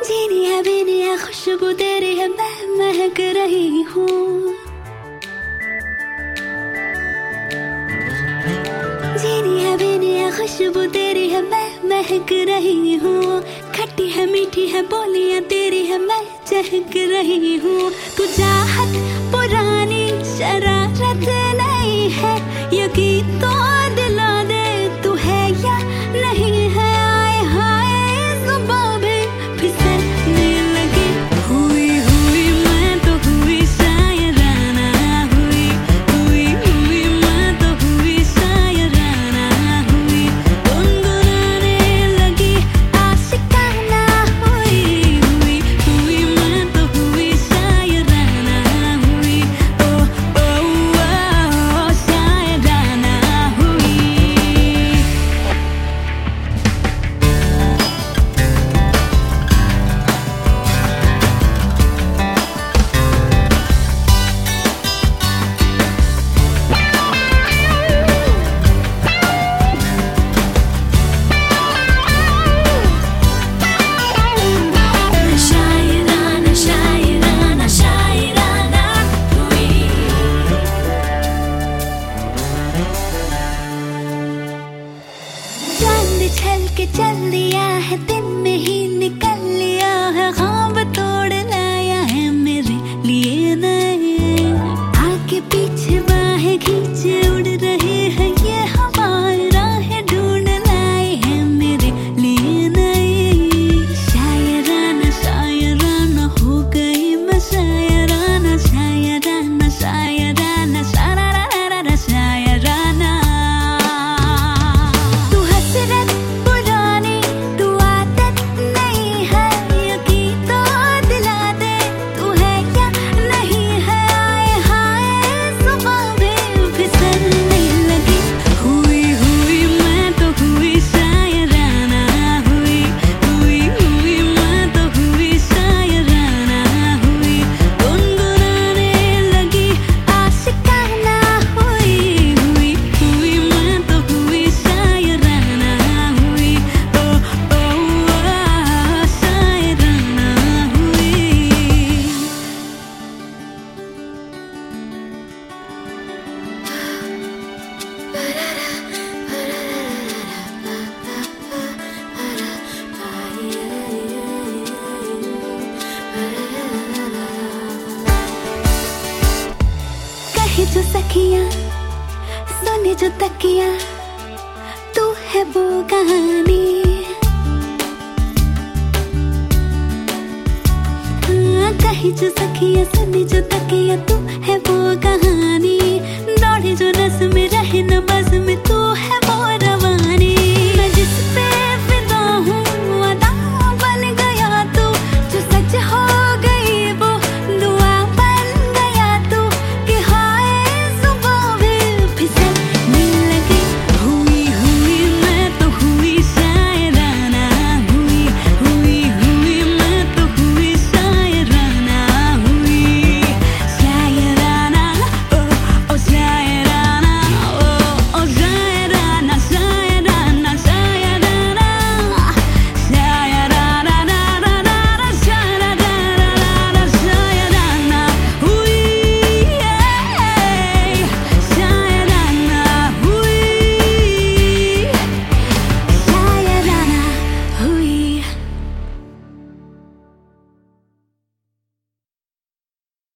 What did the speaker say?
जीनी है बीनी है खुशबू तेरी है, मैं महक रही हूँ। जीनी है बीनी है खुशबू तेरी है, मैं महक रही हूँ। खट्टी है मीठी है बोलियां तेरी है, मैं चहक रही हूँ। तू चाहत पुरानी शरारत नहीं है, यकीन तो दिला दे तू है या नहीं है। आए हाय सुबह भी फिसलने लगी, हुई हुई मैं तो हुई शायराना, हुई हुई हुई मैं तो हुई शायराना, हुई गुनगुनाने लगी आशिकाना, हुई हुई हुई मैं तो हुई शायराना, हुई ओ ओ ओ शायराना हुई। शायराना शायराना शायराना हुई। चांद छल के चल दिया है, दिन में ही निकल लिया है, ख्वाब तोड़ लाया है मेरे लिए नए। आगे पीछे बाहें खींचे उड़ रहे हैं ये हवाएं, राहें ढूंढ लाए हैं मेरे लिए नए। शायराना शायराना हो गई मैं शायराना, शायराना शायराना शायराना शायराना। तू हसरत पुरानी तू आदत नहीं है, यकीन तो दिला दे तू है या नहीं है। आए हाय सुबह भी फिसलने लगी, हुई हुई मैं तो हुई शायराना, हुई हुई हुई मैं तो हुई शायराना, हुई गुनगुनाने लगी आशिकाना, हुई हुई हुई मैं तो हुई शायराना, हुई ओ ओ ओ शायराना हुई। कहे जो सखियां सुने जो तकिया, तू है वो कहानी। हाँ, कहे जो सखियां सुने जो तकिया, तू है वो कहानी। दौड़े जो नस में रहे न बस में, तू है